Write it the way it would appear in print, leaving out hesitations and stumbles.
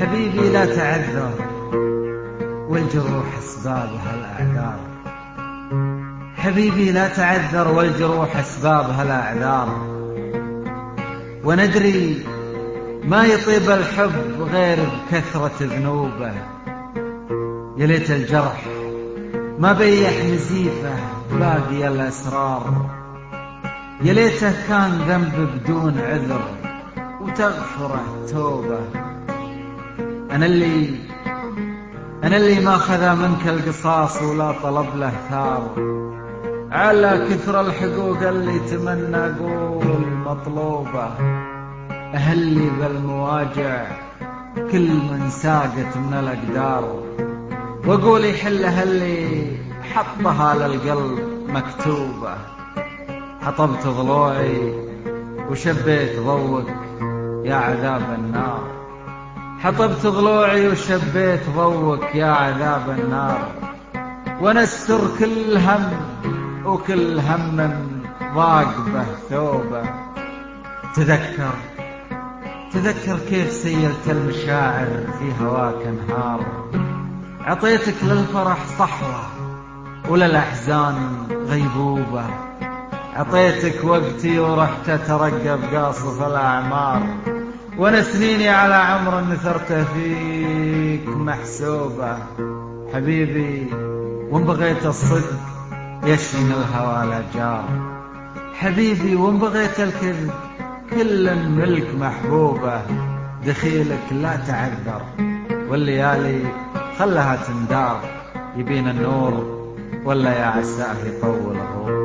حبيبي لا تعذر والجروح أسبابها الأعذار. حبيبي لا تعذر والجروح أسبابها الأعذار. وندري ما يطيب الحب غير بكثرة ذنوبه. يا ليت الجرح ما بيح نزيفه باقي الأسرار. يا ليته كان ذنب بدون عذر وتغفره توبة. أنا اللي ما خذا منك القصاص ولا طلب له ثار. على كثر الحقوق اللي تمنى أقول مطلوبة. أهلي بالمواجع كل من ساقت من الأقدار. وأقول يحلها اللي حطها للقلب مكتوبة. حطبت ضلوعي وشبيت ضوك يا عذاب النار. حطبت ضلوعي وشبيت ضوك يا عذاب النار. ونستر كل هم وكل هم ضاق به ثوبه. تذكر كيف سيلت المشاعر في هواك انهار. عطيتك للفرح صحوة وللأحزان غيبوبة. عطيتك وقتي ورحت أترقب قاصف الأعمار. وانا سنيني على عمر نثرته فيك محسوبة. حبيبي وان بغيت الصدق يشن الهوى الأجار. حبيبي وان بغيت الكذب كل ملك محبوبة. دخيلك لا تعذر والليالي خلها تندار. يبين النور ولا يا عساه يطول الغروب.